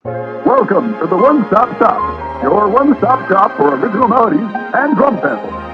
Welcome to the One Stop Shop, your one-stop shop for original melodies and drum samples.